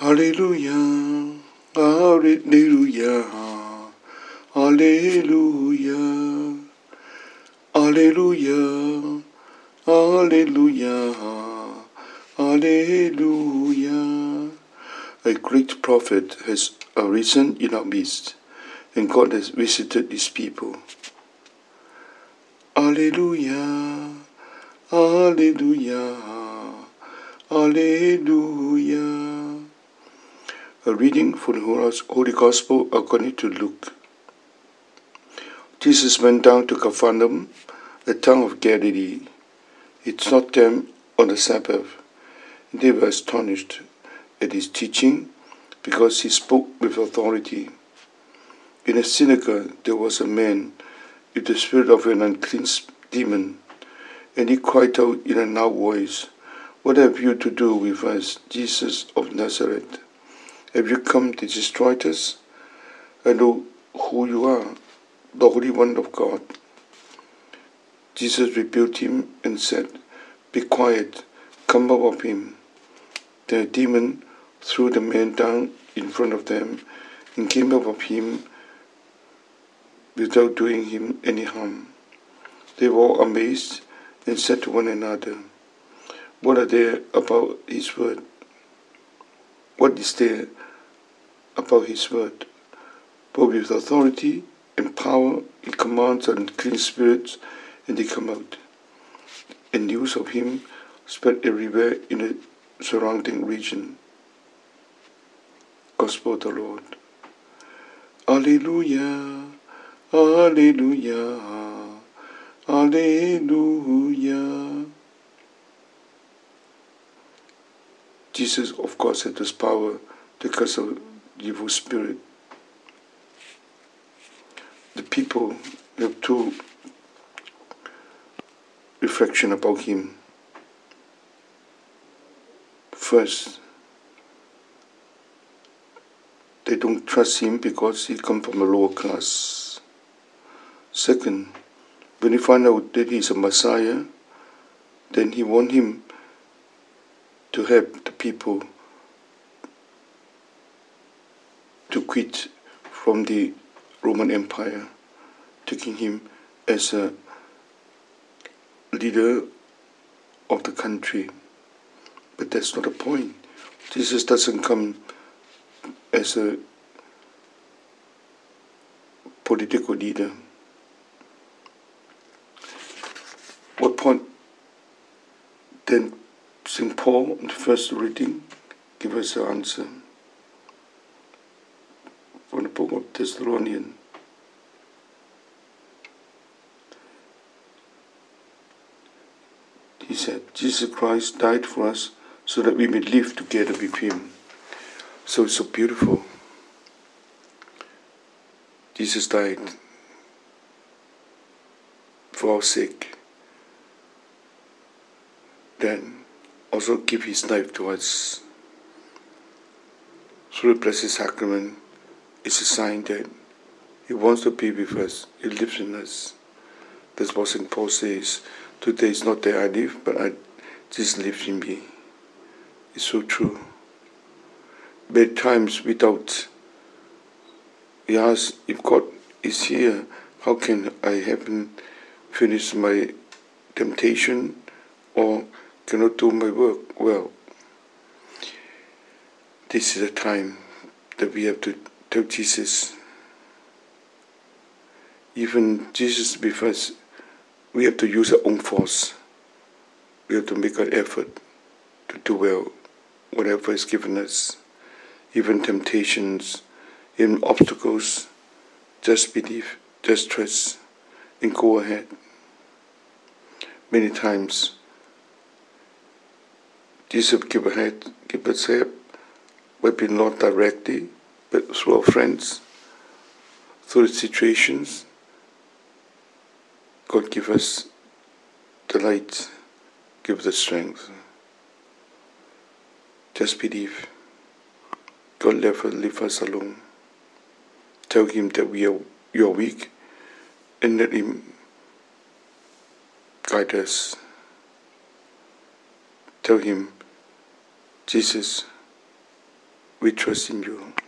Hallelujah, hallelujah, hallelujah, hallelujah, hallelujah, hallelujah. A great prophet has arisen in our midst, and God has visited his people. Hallelujah, hallelujah, hallelujah. A reading from the Holy Gospel according to Luke. Jesus went down to Capernaum, the town of Galilee. He taught them on the Sabbath. They were astonished at his teaching, because he spoke with authority. In a synagogue there was a man with the spirit of an unclean demon, and he cried out in a loud voice, "What have you to do with us, Jesus of Nazareth? Have you come to destroy us? I know who you are, the Holy One of God." Jesus rebuked him and said, "Be quiet, come out of him." The demon threw the man down in front of them and came out of him without doing him any harm. They were all amazed and said to one another, "What are there about his word? What is there about his word? But with authority and power he commands unclean spirits, and they come out." And news of him spread everywhere in the surrounding region. Gospel of the Lord. Alleluia, alleluia, alleluia. Jesus, of course, had this power to cast out evil spirit. The people have two reflection about him. First, they don't trust him because he comes from a lower class. Second, when he find out that he's a Messiah, then he want him to help the people to quit from the Roman Empire, taking him as a leader of the country. But that's not the point. Jesus doesn't come as a political leader. What point then St. Paul in the first reading give us the answer from the book of Thessalonians. He said, Jesus Christ died for us so that we may live together with him. So it's so beautiful. Jesus died for our sake. Then also give his life to us. Through the Blessed Sacrament, it's a sign that he wants to be with us. He lives in us. That's what St. Paul says. Today is not that I live, but Jesus lives in me. It's so true. Many times we doubt. We ask, if God is here, how can I haven't finished my temptation or cannot do my work well? This is a time that we have to tell Jesus. Even Jesus with us, we have to use our own force. We have to make an effort to do well, whatever is given us. Even temptations, even obstacles, just believe, just trust, and go ahead. Many times, Jesus give us help, maybe not directly, but through our friends, through the situations. God give us the light, give us the strength. Just believe. God never leave us alone. Tell him that you are weak, and let him guide us. Tell him, Jesus, We trust in you.